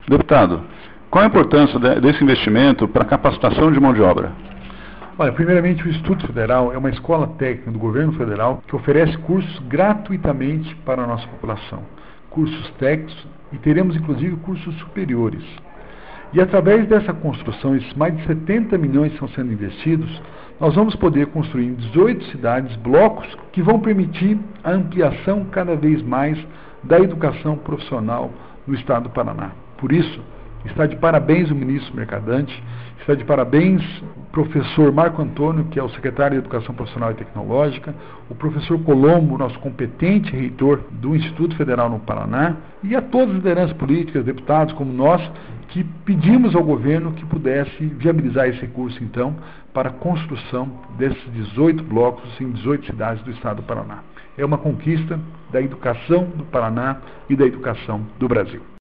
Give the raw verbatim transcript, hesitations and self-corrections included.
Deputado, qual a importância de- desse investimento para a capacitação de mão de obra? Olha, primeiramente o Instituto Federal é uma escola técnica do governo federal que oferece cursos gratuitamente para a nossa população. Cursos técnicos e teremos inclusive cursos superiores. E através dessa construção, esses mais de setenta milhões que estão sendo investidos, nós vamos poder construir em dezoito cidades blocos que vão permitir a ampliação cada vez mais da educação profissional no estado do Paraná. Por isso, está de parabéns o ministro Mercadante, está de parabéns o professor Marco Antônio, que é o secretário de Educação Profissional e Tecnológica, o professor Colombo, nosso competente reitor do Instituto Federal no Paraná, e a todas as lideranças políticas, deputados como nós, que pedimos ao governo que pudesse viabilizar esse recurso, então, para a construção desses dezoito blocos em dezoito cidades do estado do Paraná. É uma conquista da educação do Paraná e da educação do Brasil.